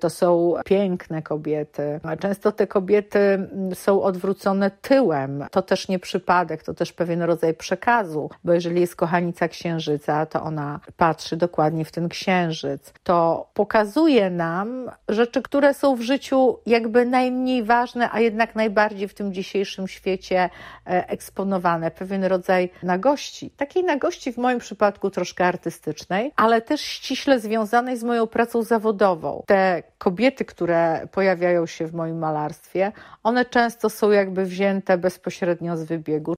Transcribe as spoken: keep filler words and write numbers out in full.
to są piękne kobiety. Często te kobiety są odwrócone tyłem. To też nie przypadek, to też pewien rodzaj przekazu, bo jeżeli jest kochanica księżyca, to ona patrzy dokładnie w ten księżyc. To pokazuje nam rzeczy, które są w życiu jakby najmniej ważne, a jednak najbardziej w tym dzisiejszym świecie eksponowane. Pewien rodzaj nagości. Takiej nagości w moim przypadku troszkę artystycznej, ale też ściśle związanej z moją pracą zawodową. Te kobiety, które pojawiają się w moim malarstwie, one często są jakby wzięte bezpośrednio z wybiegu.